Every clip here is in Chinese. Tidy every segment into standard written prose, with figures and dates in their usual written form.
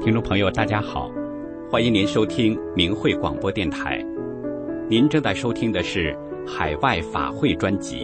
听众朋友大家好，欢迎您收听明慧广播电台。您正在收听的是海外法会专辑。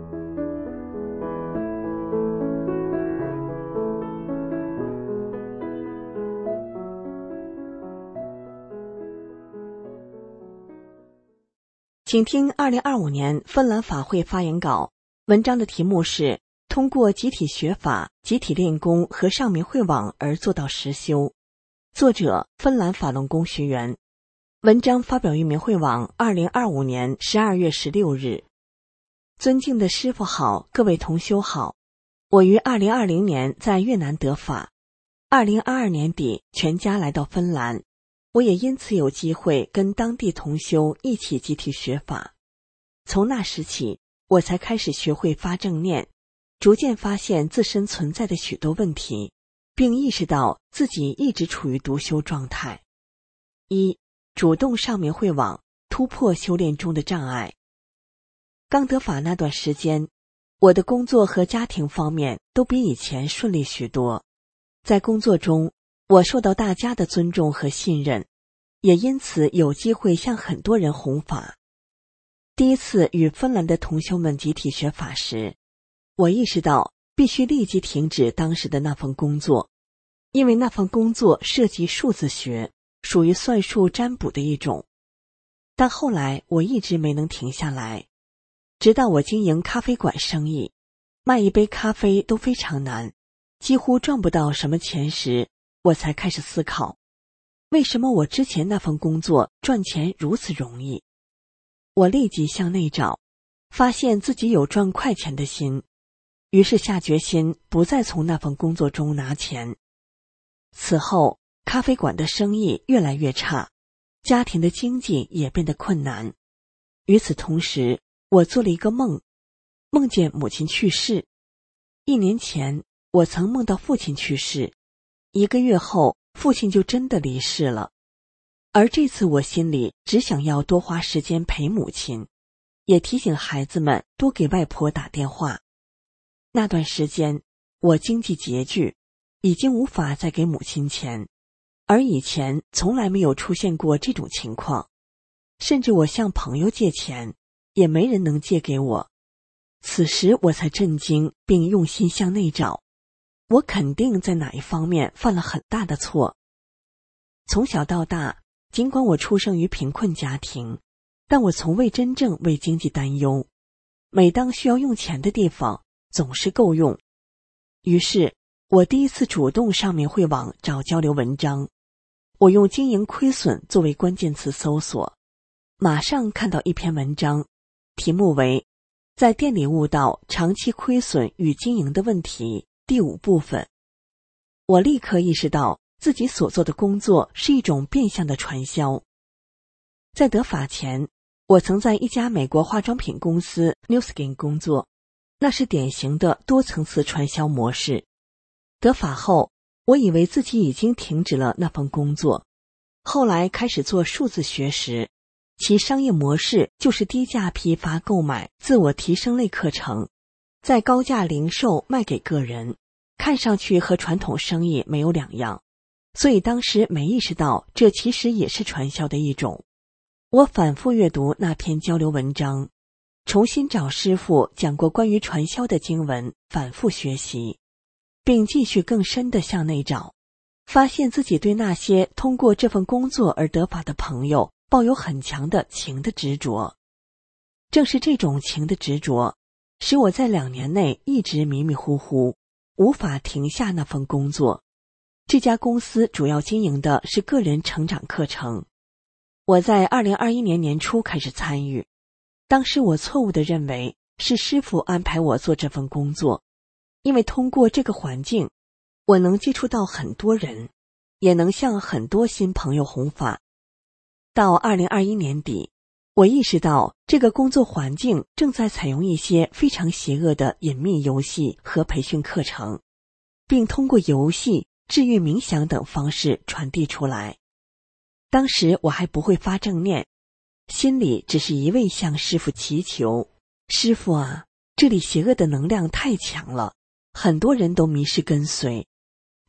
请听2025年芬兰法会发言稿，文章的题目是通过集体学法、集体练功和上明慧网而做到实修。作者芬兰法轮功学员。文章发表于明慧网2025年12月16日。尊敬的师父好，各位同修好。我于2020年在越南得法，2022年底全家来到芬兰，我也因此有机会跟当地同修一起集体学法。从那时起，我才开始学会发正念，逐渐发现自身存在的许多问题，并意识到自己一直处于独修状态。一、主动上明慧网，突破修炼中的障碍。刚得法那段时间，我的工作和家庭方面都比以前顺利许多。在工作中，我受到大家的尊重和信任，也因此有机会向很多人弘法。第一次与芬兰的同修们集体学法时，我意识到必须立即停止当时的那份工作，因为那份工作涉及数字学，属于算术占卜的一种。但后来我一直没能停下来，直到我经营咖啡馆生意，卖一杯咖啡都非常难，几乎赚不到什么钱时，我才开始思考，为什么我之前那份工作赚钱如此容易？我立即向内找，发现自己有赚快钱的心，于是下决心不再从那份工作中拿钱。此后，咖啡馆的生意越来越差，家庭的经济也变得困难。与此同时，我做了一个梦，梦见母亲去世。1年前，我曾梦到父亲去世，1个月后，父亲就真的离世了。而这次我心里只想要多花时间陪母亲，也提醒孩子们多给外婆打电话。那段时间，我经济拮据，已经无法再给母亲钱，而以前从来没有出现过这种情况，甚至我向朋友借钱，也没人能借给我。此时我才震惊，并用心向内找，我肯定在哪一方面犯了很大的错。从小到大，尽管我出生于贫困家庭，但我从未真正为经济担忧。每当需要用钱的地方，总是够用。于是，我第一次主动上明慧网找交流文章。我用经营亏损作为关键词搜索，马上看到一篇文章，题目为在店里悟到长期亏损与经营的问题第5部分。我立刻意识到自己所做的工作是一种变相的传销。在得法前，我曾在一家美国化妆品公司 Nu Skin 工作，那是典型的多层次传销模式。得法后，我以为自己已经停止了那份工作。后来开始做数字学时，其商业模式就是低价批发购买自我提升类课程，再高价零售卖给个人，看上去和传统生意没有两样，所以当时没意识到这其实也是传销的一种。我反复阅读那篇交流文章，重新找师父讲过关于传销的经文，反复学习，并继续更深地向内找，发现自己对那些通过这份工作而得法的朋友抱有很强的情的执着。正是这种情的执着，使我在2年内一直迷迷糊糊，无法停下那份工作。这家公司主要经营的是个人成长课程。我在2021年年初开始参与，当时我错误地认为是师父安排我做这份工作，因为通过这个环境，我能接触到很多人，也能向很多新朋友弘法。到2021年底，我意识到这个工作环境正在采用一些非常邪恶的隐秘游戏和培训课程，并通过游戏、治愈冥想等方式传递出来。当时我还不会发正念，心里只是一味向师父祈求，师父啊，这里邪恶的能量太强了，很多人都迷失跟随。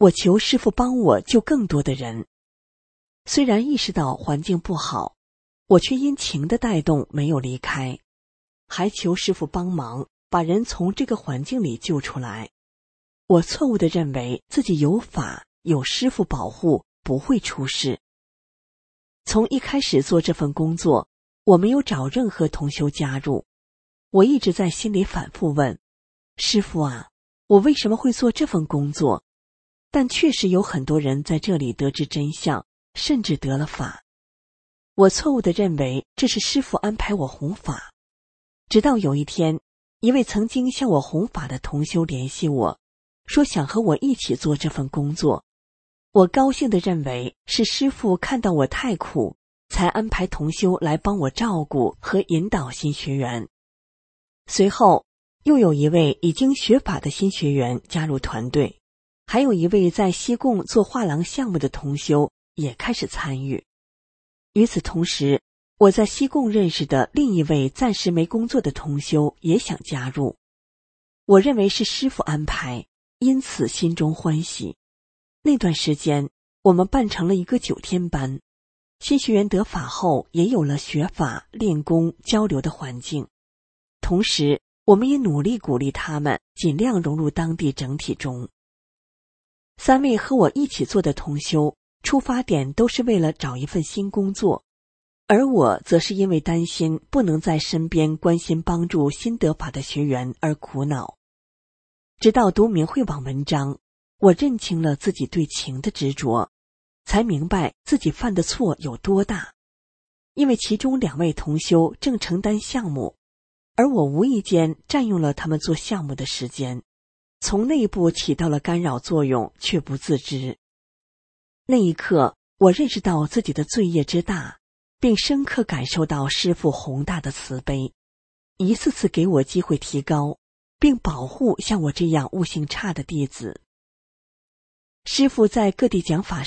我求师父帮我救更多的人。虽然意识到环境不好，我却因情的带动没有离开，还求师父帮忙把人从这个环境里救出来。我错误地认为自己有法有师父保护不会出事。从一开始做这份工作，我没有找任何同修加入。我一直在心里反复问，师父啊，我为什么会做这份工作？但确实有很多人在这里得知真相，甚至得了法。我错误地认为这是师父安排我弘法。直到有一天，一位曾经向我弘法的同修联系我，说想和我一起做这份工作。我高兴地认为是师父看到我太苦，才安排同修来帮我照顾和引导新学员。随后又有一位已经学法的新学员加入团队，还有一位在西贡做画廊项目的同修也开始参与。与此同时，我在西贡认识的另一位暂时没工作的同修也想加入。我认为是师父安排，因此心中欢喜。那段时间，我们办成了一个9天班，新学员得法后也有了学法、练功、交流的环境。同时，我们也努力鼓励他们尽量融入当地整体中。3位和我一起做的同修，出发点都是为了找一份新工作，而我则是因为担心不能在身边关心帮助新得法的学员而苦恼。直到读明慧网文章，我认清了自己对情的执着，才明白自己犯的错有多大。因为其中2位同修正承担项目，而我无意间占用了他们做项目的时间，从内部起到了干扰作用，却不自知。那一刻，我认识到自己的罪业之大，并深刻感受到师父宏大的慈悲，一次次给我机会提高，并保护像我这样悟性差的弟子。师父在各地讲法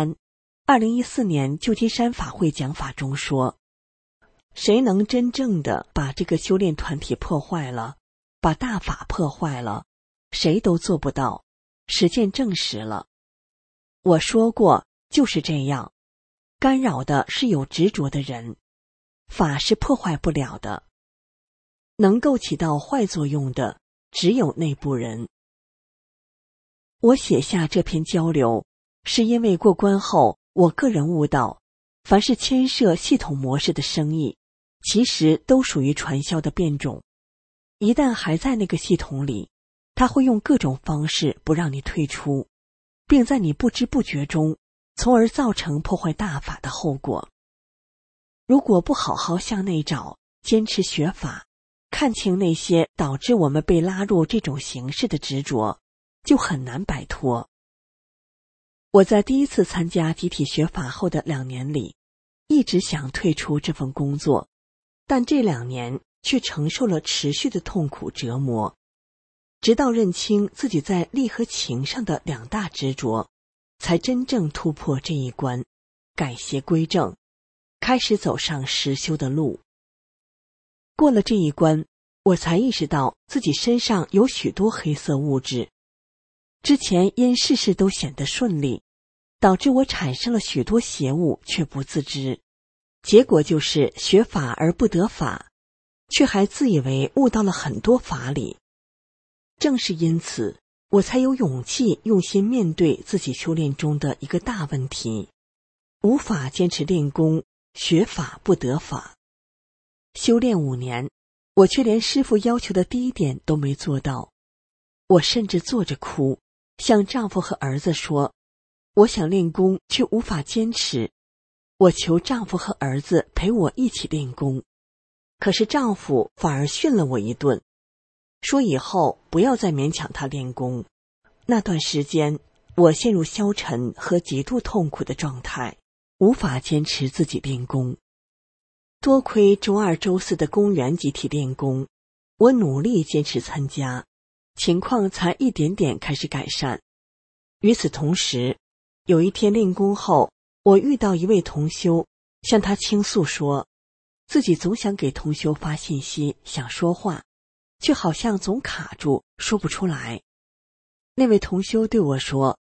132014年旧金山法会讲法中说，谁能真正的把这个修炼团体破坏了，把大法破坏了，谁都做不到，实践证实了。我说过，就是这样，干扰的是有执着的人，法是破坏不了的，能够起到坏作用的只有内部人。我写下这篇交流，是因为过关后，我个人悟到，凡是牵涉系统模式的生意，其实都属于传销的变种。一旦还在那个系统里，他会用各种方式不让你退出，并在你不知不觉中，从而造成破坏大法的后果。如果不好好向内找，坚持学法，看清那些导致我们被拉入这种形式的执着，就很难摆脱。我在第一次参加集体学法后的2年里，一直想退出这份工作，但这2年却承受了持续的痛苦折磨。直到认清自己在力和情上的2大执着，才真正突破这一关，改邪归正，开始走上实修的路。过了这一关，我才意识到自己身上有许多黑色物质。之前因事事都显得顺利，导致我产生了许多邪物却不自知，结果就是学法而不得法，却还自以为悟到了很多法理。正是因此，我才有勇气用心面对自己修炼中的一个大问题，无法坚持练功，学法不得法。修炼5年，我却连师父要求的第1点都没做到。我甚至坐着哭，向丈夫和儿子说，我想练功却无法坚持，我求丈夫和儿子陪我一起练功。可是丈夫反而训了我一顿，说以后不要再勉强他练功。那段时间，我陷入消沉和极度痛苦的状态，无法坚持自己练功。多亏周2、周4的公园集体练功，我努力坚持参加，情况才一点点开始改善。与此同时，有一天练功后，我遇到一位同修，向他倾诉说，自己总想给同修发信息，想说话，却好像总卡住，说不出来。那位同修对我说，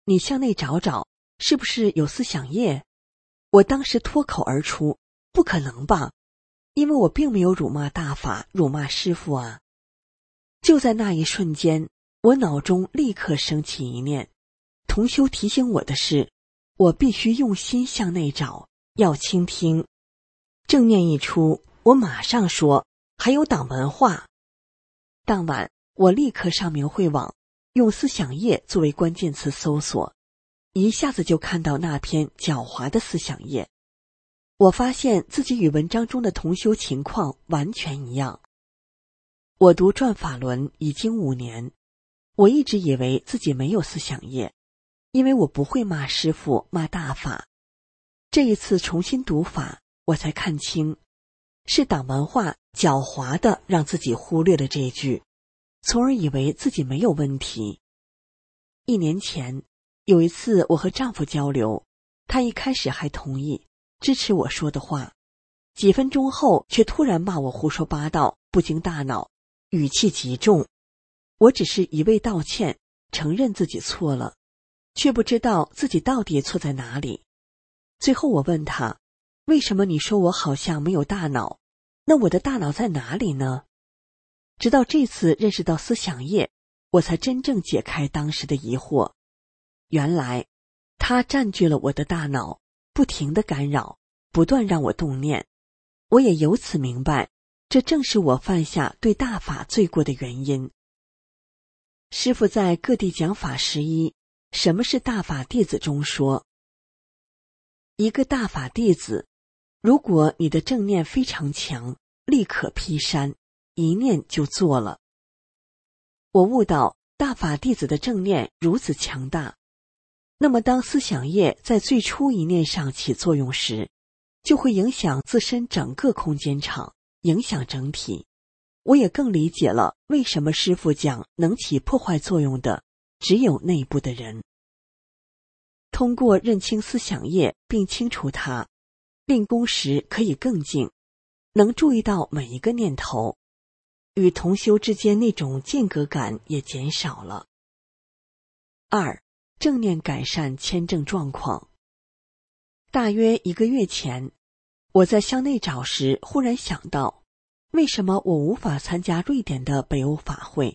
你向内找找，是不是有思想业？我当时脱口而出，不可能吧，因为我并没有辱骂大法，辱骂师父啊。就在那一瞬间，我脑中立刻升起一念，同修提醒我的是，我必须用心向内找，要倾听。正念一出，我马上说，还有党文化。当晚，我立刻上明慧网，用思想业作为关键词搜索，一下子就看到那篇狡猾的思想业。我发现自己与文章中的同修情况完全一样。我读转法轮已经5年，我一直以为自己没有思想业，因为我不会骂师父、骂大法。这一次重新读法，我才看清，是党文化狡猾的让自己忽略了这一句，从而以为自己没有问题。1年前，有一次我和丈夫交流，他一开始还同意支持我说的话，几分钟后却突然骂我胡说八道，不经大脑，语气极重。我只是一味道歉，承认自己错了，却不知道自己到底错在哪里。最后我问他，为什么你说我好像没有大脑？那我的大脑在哪里呢？直到这次认识到思想业，我才真正解开当时的疑惑。原来，它占据了我的大脑，不停地干扰，不断让我动念。我也由此明白，这正是我犯下对大法罪过的原因。师父在各地讲法11什么是大法弟子中说，一个大法弟子，如果你的正念非常强，立可劈山，一念就做了。我悟到大法弟子的正念如此强大，那么当思想业在最初一念上起作用时，就会影响自身整个空间场，影响整体。我也更理解了为什么师父讲能起破坏作用的只有内部的人。通过认清思想业并清除它，练功时可以更静，能注意到每一个念头，与同修之间那种间隔感也减少了。2. 正念改善签证状况。大约1个月前，我在向内找时忽然想到，为什么我无法参加瑞典的北欧法会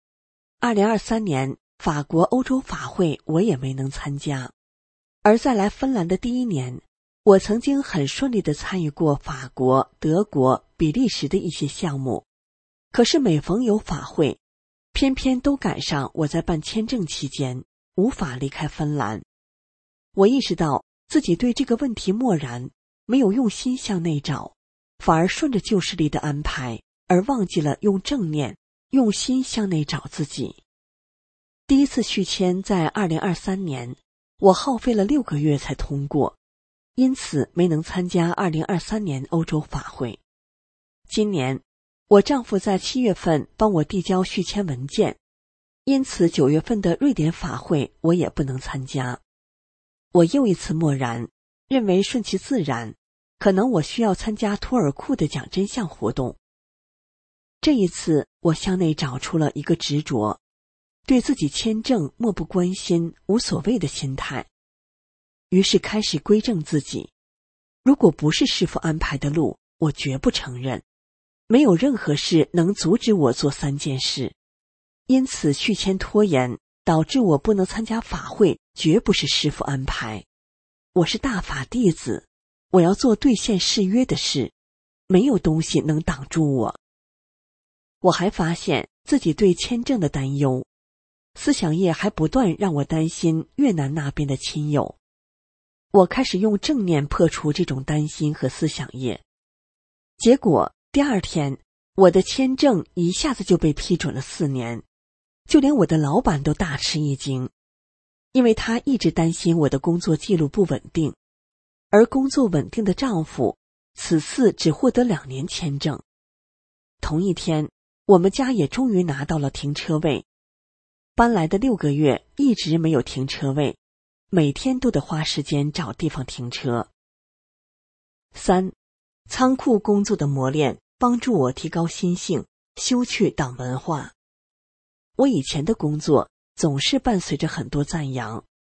？2023年法国欧洲法会我也没能参加，而在来芬兰的第1年，我曾经很顺利地参与过法国、德国、比利时的一些项目，可是每逢有法会，偏偏都赶上我在办签证期间，无法离开芬兰。我意识到自己对这个问题漠然，没有用心向内找，反而顺着旧势力的安排，而忘记了用正念、用心向内找自己。第一次续签在2023年，我耗费了6个月才通过，因此没能参加2023年欧洲法会。今年，我丈夫在7月份帮我递交续签文件，因此9月份的瑞典法会我也不能参加。我又一次漠然，认为顺其自然，可能我需要参加托尔库的讲真相活动。这一次，我向内找出了一个执着，对自己签证漠不关心、无所谓的心态。于是开始归正自己，如果不是师父安排的路，我绝不承认。没有任何事能阻止我做3件事，因此续签拖延，导致我不能参加法会，绝不是师父安排。我是大法弟子，我要做兑现誓约的事，没有东西能挡住我。我还发现自己对签证的担忧，思想业还不断让我担心越南那边的亲友。我开始用正念破除这种担心和思想业，结果第2天，我的签证一下子就被批准了4年，就连我的老板都大吃一惊，因为他一直担心我的工作记录不稳定，而工作稳定的丈夫此次只获得2年签证。同一天，我们家也终于拿到了停车位。搬来的6个月一直没有停车位，每天都得花时间找地方停车。3. 仓库工作的磨练帮助我提高心性，修去党文化。我以前的工作总是伴随着很多赞扬，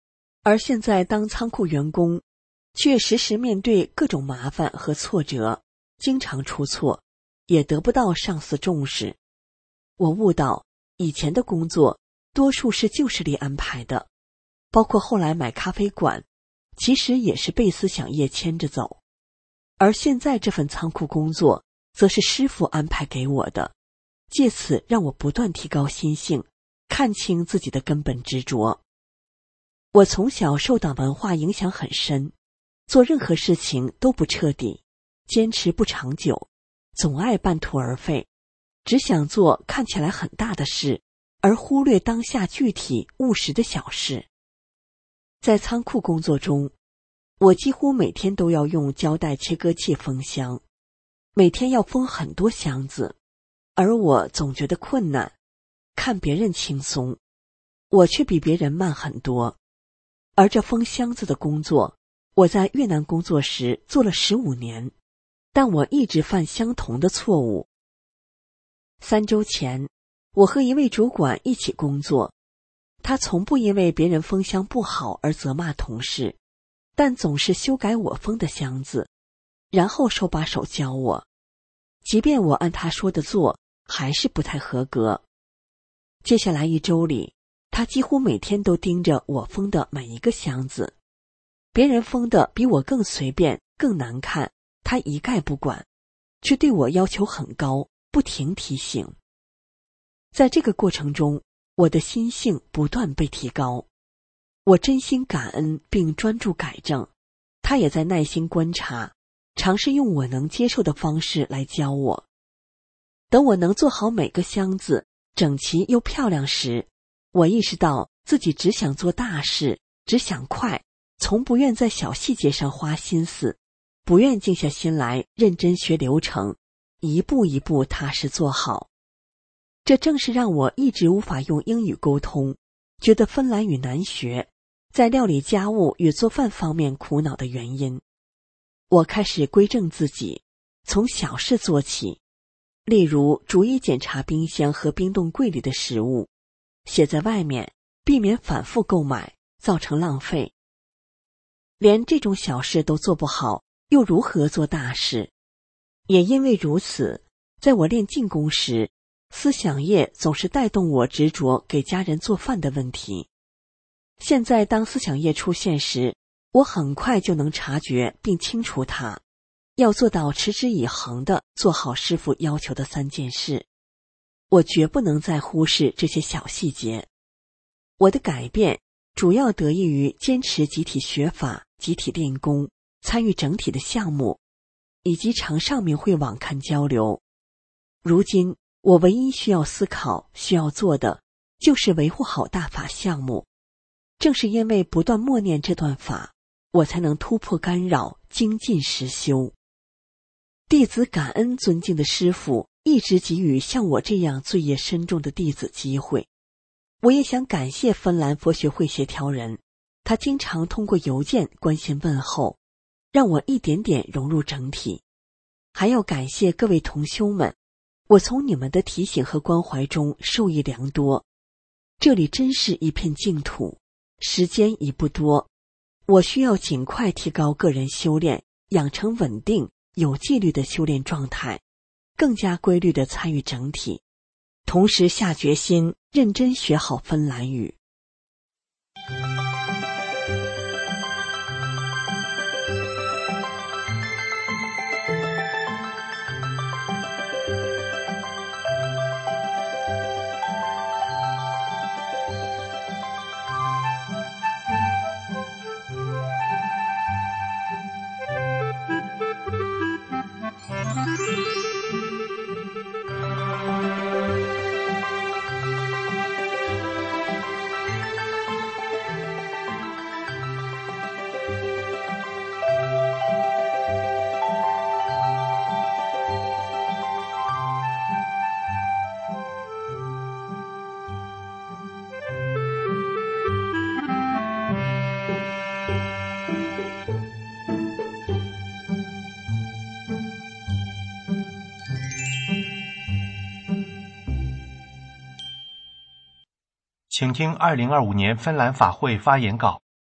而现在当仓库员工，却时时面对各种麻烦和挫折，经常出错，也得不到上司重视。我悟到，以前的工作多数是旧势力安排的，包括后来买咖啡馆，其实也是被思想业牵着走。而现在这份仓库工作，则是师傅安排给我的，借此让我不断提高心性，看清自己的根本执着。我从小受党文化影响很深，做任何事情都不彻底，坚持不长久，总爱半途而废，只想做看起来很大的事，而忽略当下具体务实的小事。在仓库工作中，我几乎每天都要用胶带切割器封箱，每天要封很多箱子，而我总觉得困难，看别人轻松，我却比别人慢很多。而这封箱子的工作，我在越南工作时做了15年，但我一直犯相同的错误。3周前，我和一位主管一起工作，他从不因为别人封箱不好而责骂同事，但总是修改我封的箱子，然后手把手教我。即便我按他说的做，还是不太合格。接下来1周里，他几乎每天都盯着我封的每一个箱子，别人封的比我更随便、更难看，他一概不管，却对我要求很高，不停提醒。在这个过程中，我的心性不断被提高，我真心感恩并专注改正，他也在耐心观察，尝试用我能接受的方式来教我。等我能做好每个箱子，整齐又漂亮时，我意识到自己只想做大事，只想快，从不愿在小细节上花心思，不愿静下心来认真学流程，一步一步踏实做好。这正是让我一直无法用英语沟通，觉得芬兰语难学，在料理家务与做饭方面苦恼的原因。我开始规正自己，从小事做起，例如逐一检查冰箱和冰冻柜里的食物，写在外面，避免反复购买，造成浪费。连这种小事都做不好，又如何做大事？也因为如此，在我练静功时，思想业总是带动我执着给家人做饭的问题。现在当思想业出现时，我很快就能察觉并清除它，要做到持之以恒地做好师父要求的3件事。我绝不能再忽视这些小细节。我的改变主要得益于坚持集体学法、集体练功，参与整体的项目，以及常上明慧网看交流。如今，我唯一需要思考、需要做的，就是维护好大法项目。正是因为不断默念这段法，我才能突破干扰，精进实修。弟子感恩尊敬的师父一直给予像我这样罪业深重的弟子机会。我也想感谢芬兰佛学会协调人，他经常通过邮件关心问候，让我一点点融入整体。还要感谢各位同修们，我从你们的提醒和关怀中受益良多。这里真是一片净土，时间已不多，我需要尽快提高个人修炼，养成稳定、有纪律的修炼状态，更加规律地参与整体，同时下决心认真学好芬兰语。 请听2025年芬兰法会发言稿。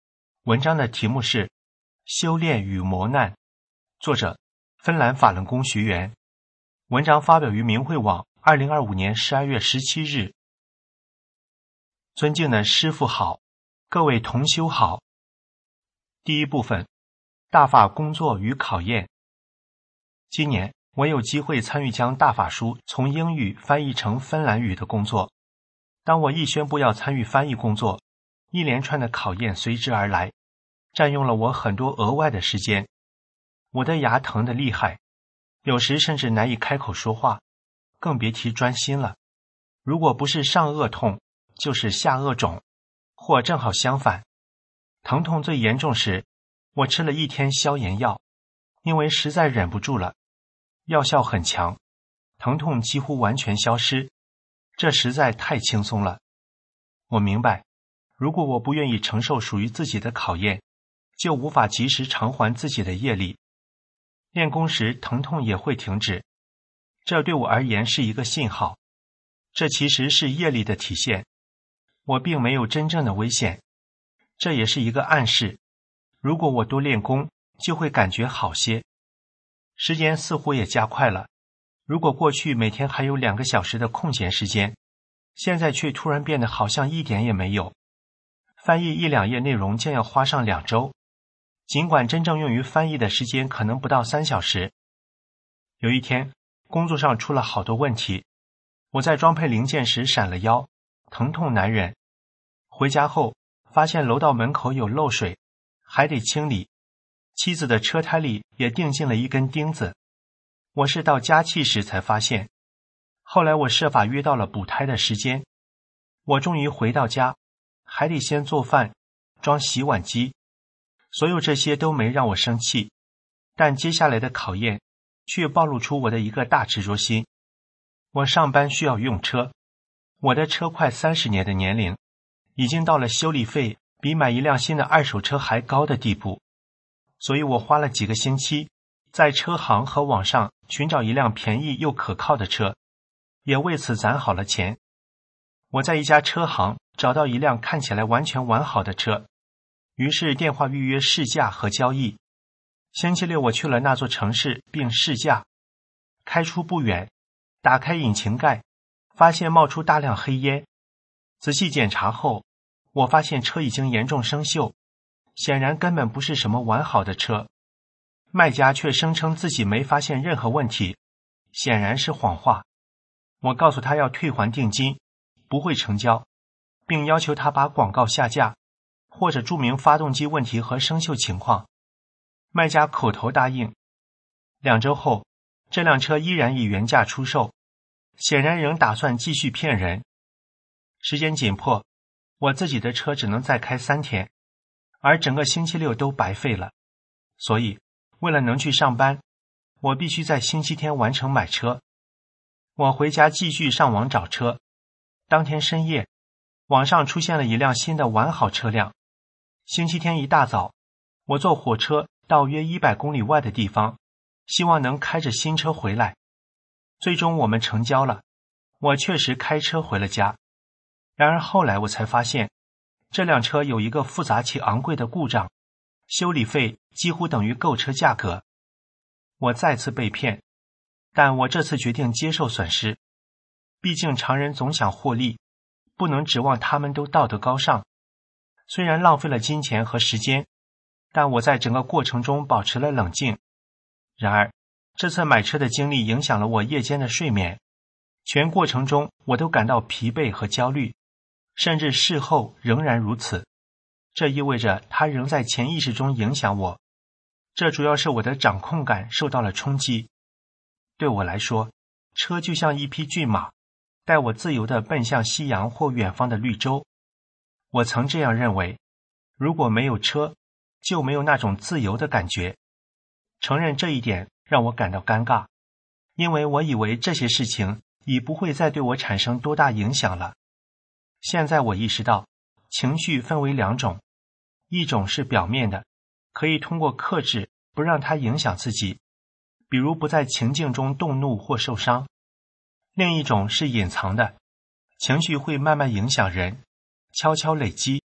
文章的题目是《修炼与磨难》，作者芬兰法轮功学员。文章发表于明慧网2025年12月17日。尊敬的师父好，各位同修好。第一部分，大法工作与考验。今年我有机会参与将大法书从英语翻译成芬兰语的工作。当我一宣布要参与翻译工作，一连串的考验随之而来，占用了我很多额外的时间。我的牙疼得厉害，有时甚至难以开口说话，更别提专心了。如果不是上颚痛，就是下颚肿，或正好相反。疼痛最严重时，我吃了1天消炎药，因为实在忍不住了，药效很强，疼痛几乎完全消失，这实在太轻松了。我明白，如果我不愿意承受属于自己的考验，就无法及时偿还自己的业力。练功时疼痛也会停止，这对我而言是一个信号，这其实是业力的体现。我并没有真正的危险，这也是一个暗示，如果我多练功，就会感觉好些。时间似乎也加快了，如果过去每天还有2个小时的空闲时间，现在却突然变得好像一点也没有。翻译1、2页内容将要花上2周，尽管真正用于翻译的时间可能不到3小时。有一天，工作上出了好多问题，我在装配零件时闪了腰，疼痛难忍。回家后，发现楼道门口有漏水，还得清理。妻子的车胎里也钉进了一根钉子，我是到加气时才发现。后来我设法约到了补胎的时间。我终于回到家，还得先做饭，装洗碗机。所有这些都没让我生气，但接下来的考验却暴露出我的一个大执着心。我上班需要用车，我的车快30年的年龄，已经到了修理费比买一辆新的2手车还高的地步，所以我花了几个星期在车行和网上寻找一辆便宜又可靠的车，也为此攒好了钱。我在一家车行找到一辆看起来完全完好的车，于是电话预约试驾和交易。星期六我去了那座城市并试驾，开出不远，打开引擎盖，发现冒出大量黑烟。仔细检查后，我发现车已经严重生锈，显然根本不是什么完好的车。卖家却声称自己没发现任何问题，显然是谎话。我告诉他要退还定金，不会成交，并要求他把广告下架，或者注明发动机问题和生锈情况。卖家口头答应。2周后，这辆车依然以原价出售，显然仍打算继续骗人。时间紧迫，我自己的车只能再开3天，而整个星期六都白费了。所以，为了能去上班，我必须在星期天完成买车。我回家继续上网找车。当天深夜，网上出现了一辆新的完好车辆。星期天一大早，我坐火车到约100公里外的地方，希望能开着新车回来。最终我们成交了，我确实开车回了家。然而后来我才发现，这辆车有一个复杂且昂贵的故障，修理费几乎等于购车价格。我再次被骗，但我这次决定接受损失。毕竟常人总想获利，不能指望他们都道德高尚。虽然浪费了金钱和时间，但我在整个过程中保持了冷静。然而，这次买车的经历影响了我夜间的睡眠，全过程中我都感到疲惫和焦虑，甚至事后仍然如此。这意味着它仍在潜意识中影响我，这主要是我的掌控感受到了冲击。对我来说，车就像一匹骏马，带我自由地奔向夕阳或远方的绿洲。我曾这样认为，如果没有车，就没有那种自由的感觉。承认这一点让我感到尴尬，因为我以为这些事情已不会再对我产生多大影响了。现在我意识到，情绪分为2种，一种是表面的，可以通过克制不让它影响自己，比如不在情境中动怒或受伤；另一种是隐藏的，情绪会慢慢影响人，悄悄累积，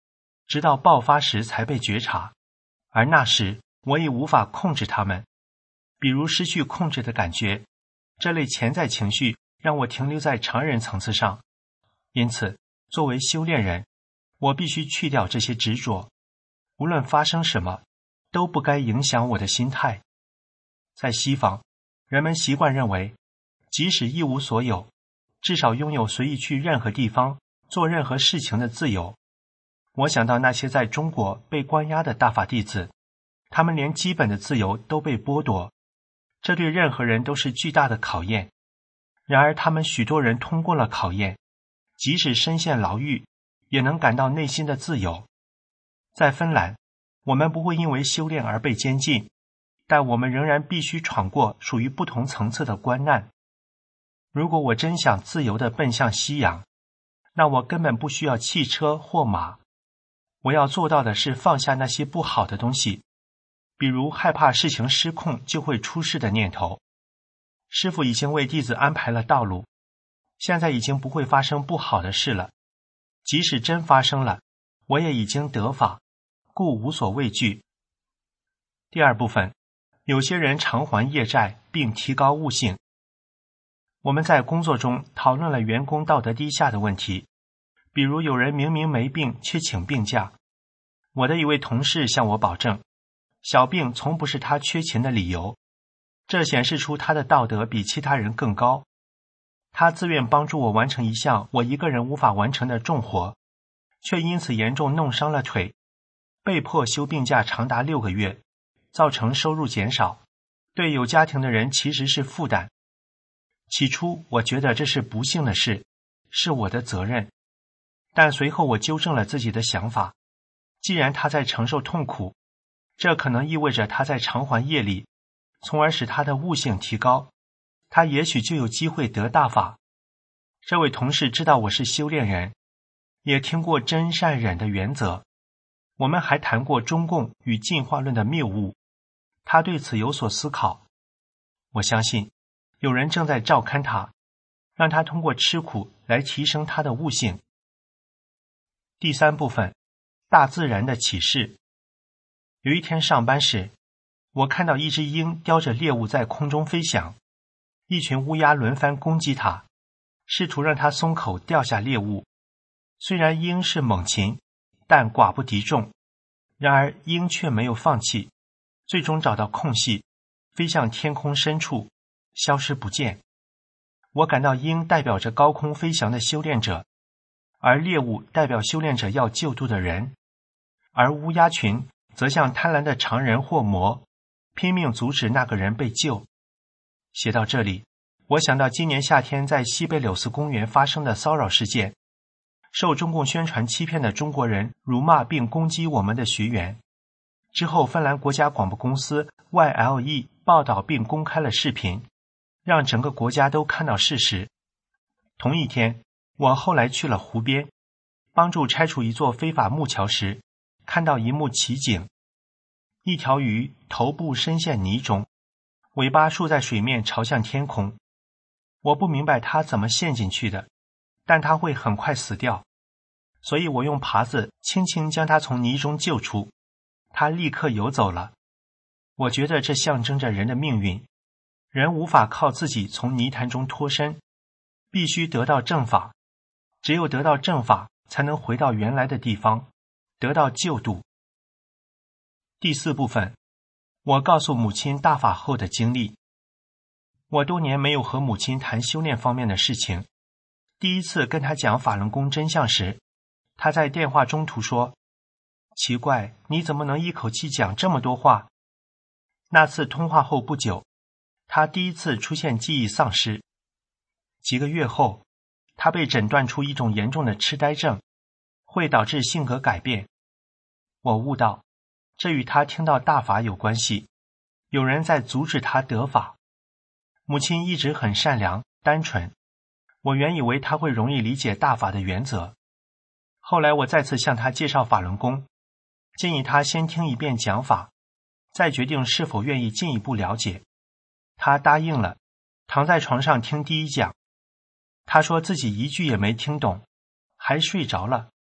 直到爆发时才被觉察，而那时我已无法控制它们。比如失去控制的感觉，这类潜在情绪让我停留在常人层次上。因此，作为修炼人，我必须去掉这些执着，无论发生什么，都不该影响我的心态。在西方，人们习惯认为，即使一无所有，至少拥有随意去任何地方做任何事情的自由。我想到那些在中国被关押的大法弟子，他们连基本的自由都被剥夺，这对任何人都是巨大的考验。然而他们许多人通过了考验，即使身陷牢狱，也能感到内心的自由。在芬兰，我们不会因为修炼而被监禁，但我们仍然必须闯过属于不同层次的关难。如果我真想自由地奔向夕阳，那我根本不需要汽车或马。我要做到的是放下那些不好的东西，比如害怕事情失控就会出事的念头。师父已经为弟子安排了道路，现在已经不会发生不好的事了。即使真发生了，我也已经得法，故无所畏惧。第二部分，有些人偿还业债并提高悟性。我们在工作中讨论了员工道德低下的问题，比如有人明明没病却请病假。我的一位同事向我保证，小病从不是他缺勤的理由，这显示出他的道德比其他人更高。他自愿帮助我完成一项我一个人无法完成的重活，却因此严重弄伤了腿，被迫休病假长达6个月，造成收入减少，对有家庭的人其实是负担。起初我觉得这是不幸的事，是我的责任，但随后我纠正了自己的想法。既然他在承受痛苦，这可能意味着他在偿还业力，从而使他的悟性提高，他也许就有机会得大法。这位同事知道我是修炼人，也听过真善忍的原则。我们还谈过中共与进化论的谬误，他对此有所思考。我相信有人正在照看他，让他通过吃苦来提升他的悟性。第三部分，大自然的启示。有一天上班时，我看到一只鹰叼着猎物在空中飞翔，一群乌鸦轮番攻击它，试图让它松口掉下猎物。虽然鹰是猛禽，但寡不敌众，然而鹰却没有放弃，最终找到空隙，飞向天空深处，消失不见。我感到鹰代表着高空飞翔的修炼者，而猎物代表修炼者要救度的人，而乌鸦群则像贪婪的常人或魔，拼命阻止那个人被救。写到这里，我想到今年夏天在西贝柳斯公园发生的骚扰事件，受中共宣传欺骗的中国人辱骂并攻击我们的学员。之后芬兰国家广播公司 YLE 报道并公开了视频，让整个国家都看到事实。同一天，我后来去了湖边，帮助拆除一座非法木桥时，看到一幕奇景。一条鱼头部深陷泥中，尾巴竖在水面朝向天空。我不明白它怎么陷进去的，但它会很快死掉，所以我用耙子轻轻将它从泥中救出，它立刻游走了。我觉得这象征着人的命运，人无法靠自己从泥潭中脱身，必须得到正法，只有得到正法，才能回到原来的地方，得到救度。第四部分，我告诉母亲大法后的经历。我多年没有和母亲谈修炼方面的事情，第一次跟她讲法轮功真相时，她在电话中途说：“奇怪，你怎么能一口气讲这么多话？”那次通话后不久，她第一次出现记忆丧失。几个月后，她被诊断出一种严重的痴呆症，会导致性格改变。我悟到，这与她听到大法有关系，有人在阻止她得法。母亲一直很善良单纯，我原以为她会容易理解大法的原则。后来我再次向她介绍法轮功，建议她先听一遍讲法，再决定是否愿意进一步了解。她答应了，躺在床上听第一讲。她说自己一句也没听懂，还睡着了。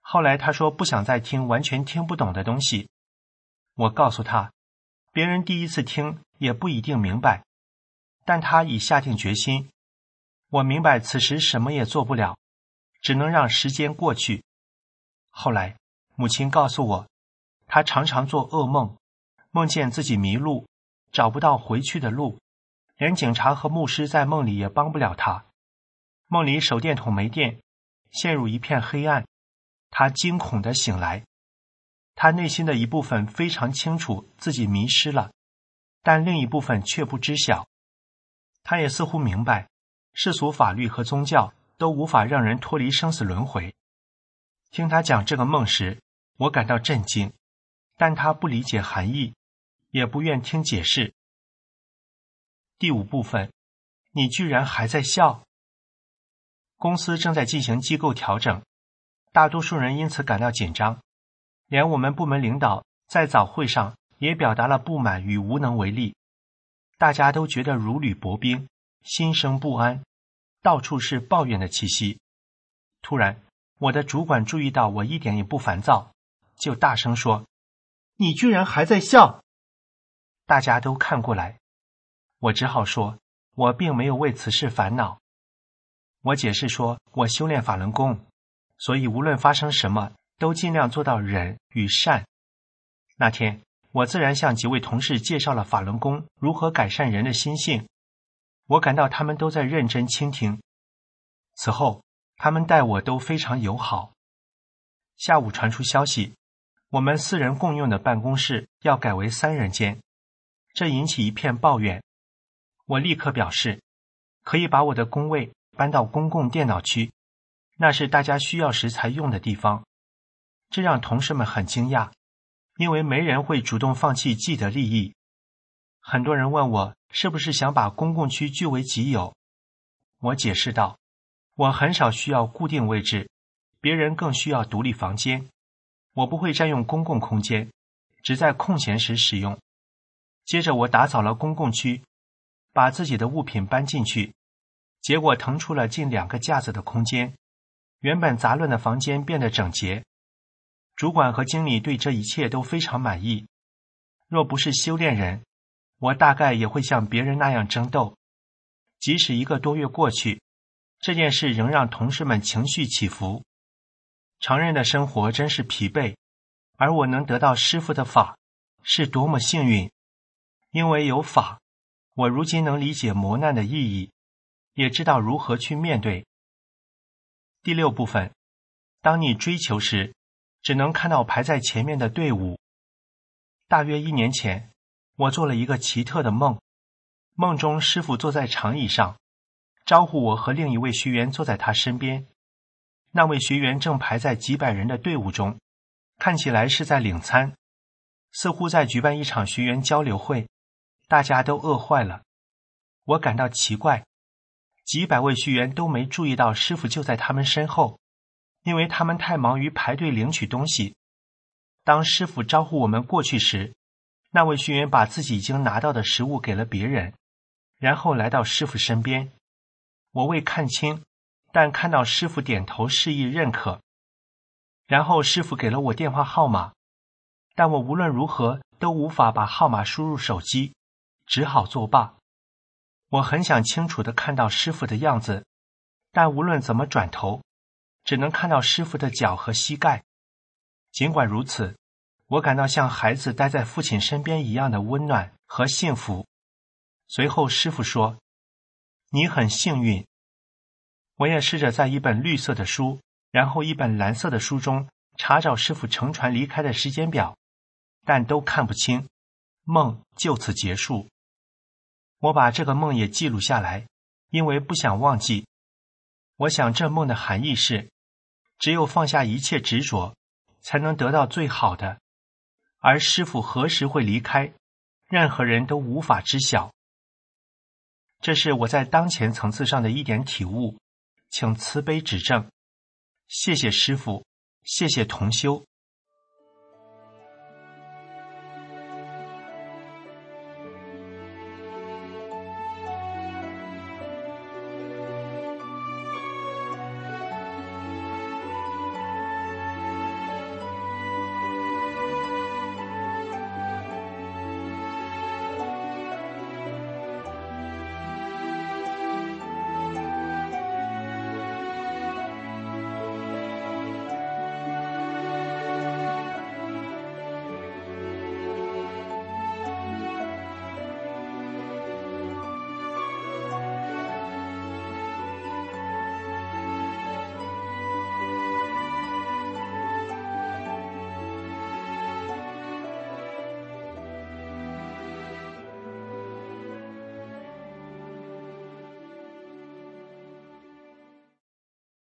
后来他说不想再听完全听不懂的东西。我告诉他，别人第一次听也不一定明白，但他已下定决心。我明白此时什么也做不了，只能让时间过去。后来母亲告诉我，她常常做噩梦，梦见自己迷路，找不到回去的路，连警察和牧师在梦里也帮不了她。梦里手电筒没电，陷入一片黑暗，她惊恐地醒来。她内心的一部分非常清楚自己迷失了，但另一部分却不知晓。她也似乎明白，世俗法律和宗教都无法让人脱离生死轮回。听她讲这个梦时，我感到震惊，但她不理解含义，也不愿听解释。第5部分，你居然还在笑。公司正在进行机构调整，大多数人因此感到紧张，连我们部门领导在早会上也表达了不满与无能为力。大家都觉得如履薄冰，心生不安，到处是抱怨的气息。突然，我的主管注意到我一点也不烦躁，就大声说：“你居然还在笑！”大家都看过来，我只好说，我并没有为此事烦恼。我解释说，我修炼法轮功，所以无论发生什么，都尽量做到忍与善。那天，我自然向几位同事介绍了法轮功如何改善人的心性。我感到他们都在认真倾听。此后，他们待我都非常友好。下午传出消息，我们4人共用的办公室要改为3人间，这引起一片抱怨。我立刻表示，可以把我的工位搬到公共电脑区，那是大家需要时才用的地方。这让同事们很惊讶，因为没人会主动放弃既得利益。很多人问我是不是想把公共区据为己有。我解释道，我很少需要固定位置，别人更需要独立房间。我不会占用公共空间，只在空闲时使用。接着我打扫了公共区，把自己的物品搬进去，结果腾出了近2个架子的空间，原本杂乱的房间变得整洁。主管和经理对这一切都非常满意。若不是修炼人，我大概也会像别人那样争斗。即使1个多月过去，这件事仍让同事们情绪起伏。常人的生活真是疲惫，而我能得到师父的法，是多么幸运。因为有法，我如今能理解磨难的意义，也知道如何去面对。第6部分，当你追求时，只能看到排在前面的队伍。大约1年前，我做了一个奇特的梦。梦中师父坐在长椅上，招呼我和另一位学员坐在他身边。那位学员正排在几百人的队伍中，看起来是在领餐，似乎在举办一场学员交流会，大家都饿坏了。我感到奇怪，几百位学员都没注意到师父就在他们身后，因为他们太忙于排队领取东西。当师父招呼我们过去时，那位学员把自己已经拿到的食物给了别人，然后来到师父身边。我未看清，但看到师父点头示意认可。然后师父给了我电话号码，但我无论如何都无法把号码输入手机，只好作罢。我很想清楚地看到师父的样子，但无论怎么转头，只能看到师父的脚和膝盖。尽管如此，我感到像孩子待在父亲身边一样的温暖和幸福。随后师父说，你很幸运。我也试着在一本绿色的书，然后一本蓝色的书中查找师父乘船离开的时间表，但都看不清，梦就此结束。我把这个梦也记录下来，因为不想忘记。我想这梦的含义是，只有放下一切执着，才能得到最好的。而师父何时会离开，任何人都无法知晓。这是我在当前层次上的一点体悟，请慈悲指正。谢谢师父，谢谢同修。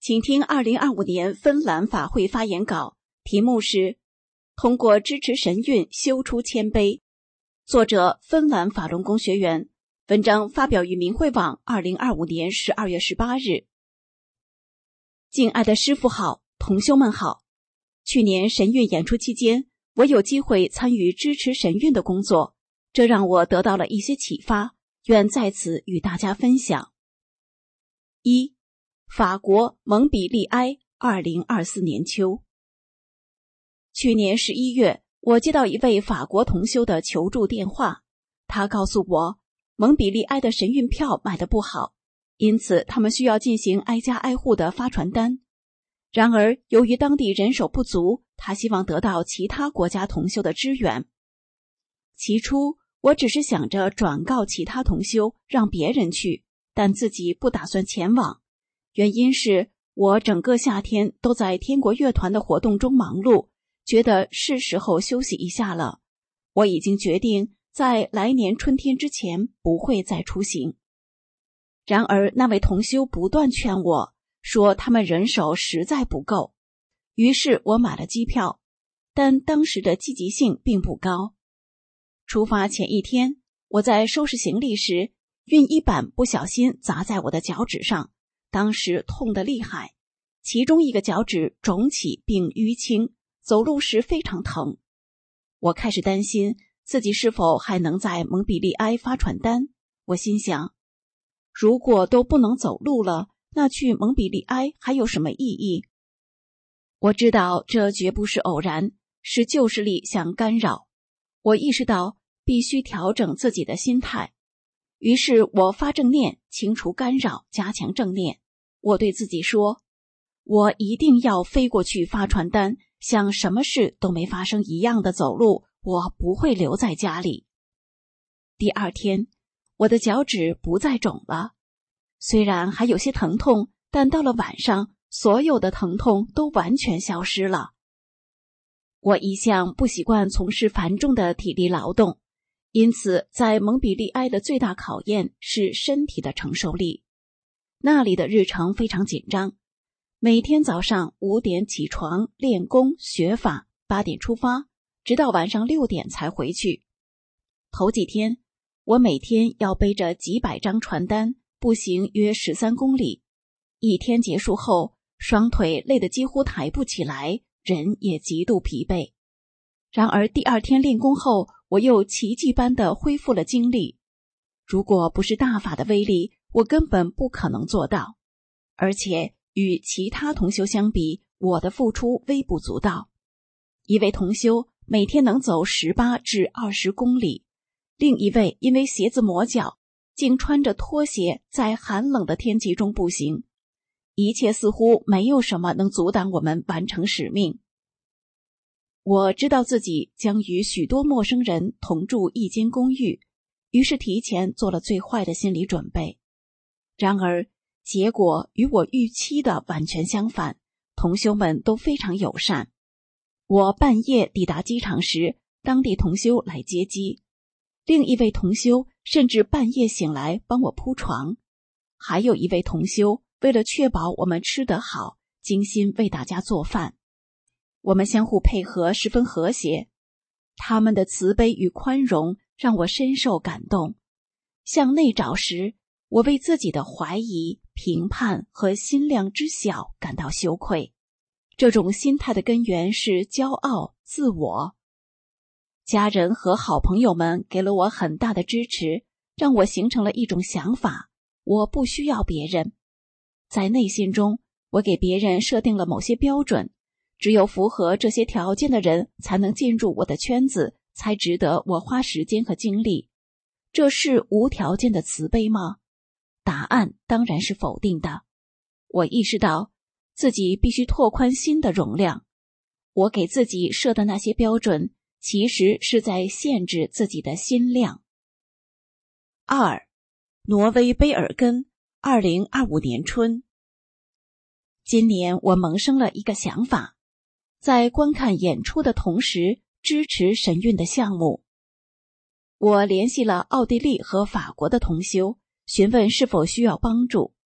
请听2025年芬兰法会发言稿，题目是通过支持神韵修出谦卑。作者芬兰法轮功学员，文章发表于明慧网2025年12月18日。敬爱的师父好，同修们好。去年神韵演出期间，我有机会参与支持神韵的工作，这让我得到了一些启发，愿在此与大家分享。1. 法国蒙彼利埃2024年秋。去年11月，我接到一位法国同修的求助电话，他告诉我，蒙彼利埃的神韵票卖得不好，因此他们需要进行挨家挨户的发传单。然而，由于当地人手不足，他希望得到其他国家同修的支援。起初，我只是想着转告其他同修，让别人去，但自己不打算前往。原因是我整个夏天都在天国乐团的活动中忙碌，觉得是时候休息一下了。我已经决定在来年春天之前不会再出行。然而那位同修不断劝我，说他们人手实在不够。于是我买了机票，但当时的积极性并不高。出发前一天，我在收拾行李时，熨衣板不小心砸在我的脚趾上，当时痛得厉害，其中一个脚趾肿起并淤青，走路时非常疼。我开始担心自己是否还能在蒙彼利埃发传单。我心想，如果都不能走路了，那去蒙彼利埃还有什么意义？我知道这绝不是偶然，是旧势力想干扰。我意识到必须调整自己的心态，于是我发正念，清除干扰，加强正念。我对自己说，我一定要飞过去发传单，像什么事都没发生一样的走路，我不会留在家里。第二天，我的脚趾不再肿了，虽然还有些疼痛，但到了晚上，所有的疼痛都完全消失了。我一向不习惯从事繁重的体力劳动，因此在蒙彼利埃的最大考验是身体的承受力。那里的日程非常紧张，每天早上5点起床练功学法，8点出发，直到晚上6点才回去。头几天，我每天要背着几百张传单，步行约13公里。一天结束后，双腿累得几乎抬不起来，人也极度疲惫。然而第二天练功后，我又奇迹般地恢复了精力。如果不是大法的威力，我根本不可能做到。而且与其他同修相比，我的付出微不足道。一位同修每天能走18至20公里，另一位因为鞋子磨脚，竟穿着拖鞋在寒冷的天气中步行。一切似乎没有什么能阻挡我们完成使命。我知道自己将与许多陌生人同住一间公寓，于是提前做了最坏的心理准备。然而，结果与我预期的完全相反，同修们都非常友善。我半夜抵达机场时，当地同修来接机，另一位同修甚至半夜醒来帮我铺床，还有一位同修为了确保我们吃得好，精心为大家做饭。我们相互配合，十分和谐。他们的慈悲与宽容让我深受感动。向内找时，我为自己的怀疑、评判和心量之小感到羞愧。这种心态的根源是骄傲、自我。家人和好朋友们给了我很大的支持，让我形成了一种想法，我不需要别人。在内心中，我给别人设定了某些标准，只有符合这些条件的人才能进入我的圈子，才值得我花时间和精力。这是无条件的慈悲吗？答案当然是否定的。我意识到自己必须拓宽心的容量。我给自己设的那些标准，其实是在限制自己的心量。2. 挪威卑尔根2025年春。今年我萌生了一个想法，在观看演出的同时支持神韵的项目。我联系了奥地利和法国的同修，询问是否需要帮助。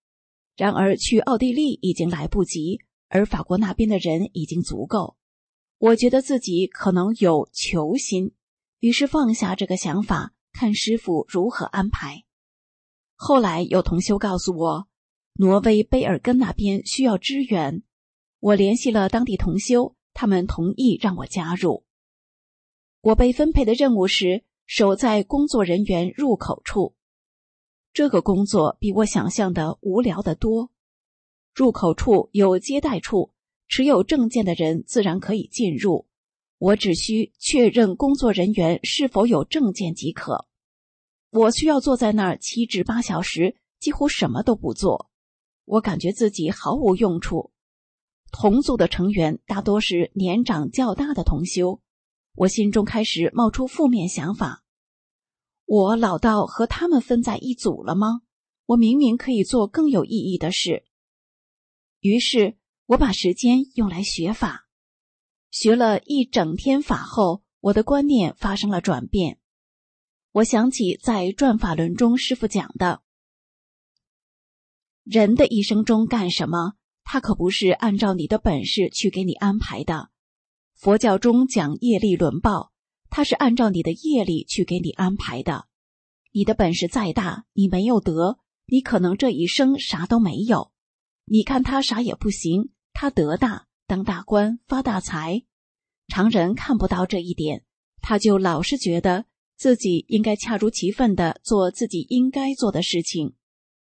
然而去奥地利已经来不及，而法国那边的人已经足够。我觉得自己可能有求心，于是放下这个想法，看师傅如何安排。后来有同修告诉我，挪威卑尔根那边需要支援，我联系了当地同修，他们同意让我加入。我被分配的任务是守在工作人员入口处。这个工作比我想象的无聊得多。入口处有接待处，持有证件的人自然可以进入，我只需确认工作人员是否有证件即可。我需要坐在那儿7至8小时，几乎什么都不做。我感觉自己毫无用处。同组的成员大多是年长较大的同修，我心中开始冒出负面想法。我老到和他们分在一组了吗？我明明可以做更有意义的事。于是我把时间用来学法。学了1整天法后，我的观念发生了转变。我想起在转法轮中师父讲的，人的一生中干什么，他可不是按照你的本事去给你安排的。佛教中讲业力轮报，它是按照你的业力去给你安排的。你的本事再大，你没有得，你可能这一生啥都没有。你看他啥也不行，他得大，当大官，发大财。常人看不到这一点，他就老是觉得自己应该恰如其分地做自己应该做的事情。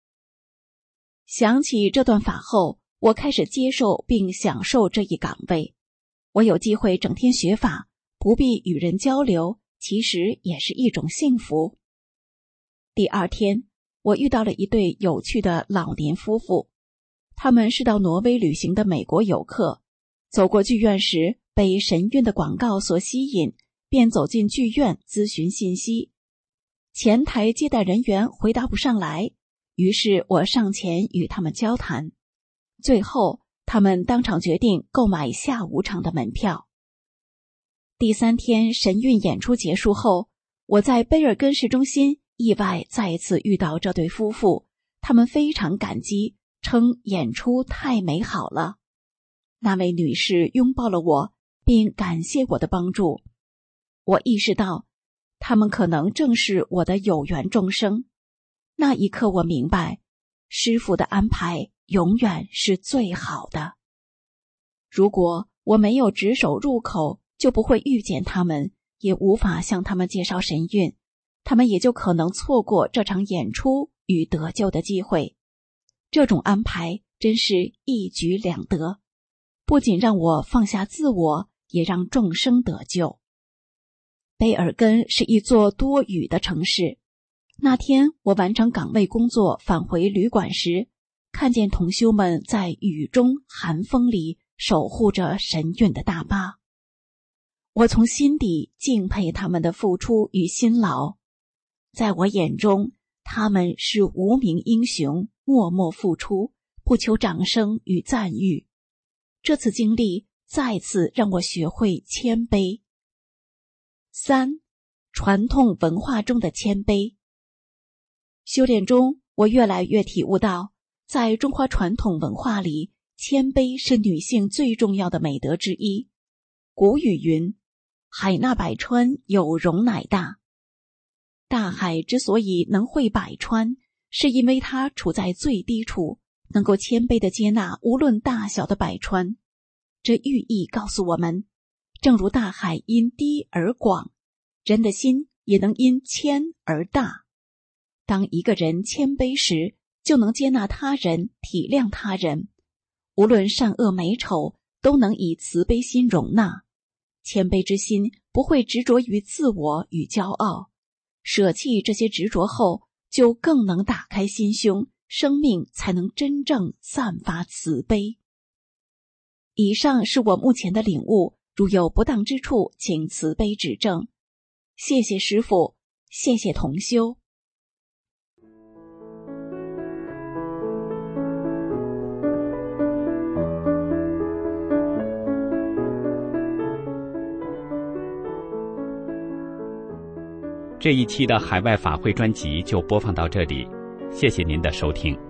想起这段法后，我开始接受并享受这一岗位。我有机会整天学法，不必与人交流，其实也是一种幸福。第2天，我遇到了一对有趣的老年夫妇，他们是到挪威旅行的美国游客，走过剧院时被神韵的广告所吸引，便走进剧院咨询信息。前台接待人员回答不上来，于是我上前与他们交谈。最后他们当场决定购买下午场的门票。第3天神韵演出结束后，我在卑尔根市中心意外再次遇到这对夫妇，他们非常感激，称演出太美好了。那位女士拥抱了我，并感谢我的帮助。我意识到，他们可能正是我的有缘众生。那一刻我明白，师父的安排永远是最好的。如果我没有值守入口，就不会遇见他们，也无法向他们介绍神韵，他们也就可能错过这场演出与得救的机会。这种安排真是一举两得，不仅让我放下自我，也让众生得救。卑尔根是一座多雨的城市。那天我完成岗位工作返回旅馆时，看见同修们在雨中寒风里守护着神韵的大巴。我从心底敬佩他们的付出与辛劳。在我眼中，他们是无名英雄，默默付出，不求掌声与赞誉。这次经历再次让我学会谦卑。3. 传统文化中的谦卑。修炼中，我越来越体悟到，在中华传统文化里，谦卑是女性最重要的美德之一。古语云：海纳百川，有容乃大。大海之所以能汇百川，是因为它处在最低处，能够谦卑地接纳无论大小的百川。这寓意告诉我们，正如大海因低而广，人的心也能因谦而大。当一个人谦卑时，就能接纳他人，体谅他人，无论善恶美丑，都能以慈悲心容纳。谦卑之心不会执着于自我与骄傲，舍弃这些执着后，就更能打开心胸，生命才能真正散发慈悲。以上是我目前的领悟，如有不当之处，请慈悲指正。谢谢师父，谢谢同修。 这一期的海外法会专辑就播放到这里，谢谢您的收听。